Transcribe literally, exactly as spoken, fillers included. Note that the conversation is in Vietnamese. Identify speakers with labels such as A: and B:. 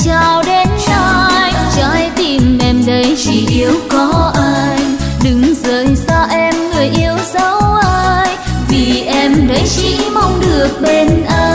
A: chào đến anh, trái tim em đây chỉ yêu có anh. Đừng rời xa em người yêu dấu ai, vì em đây chỉ mong được bên anh.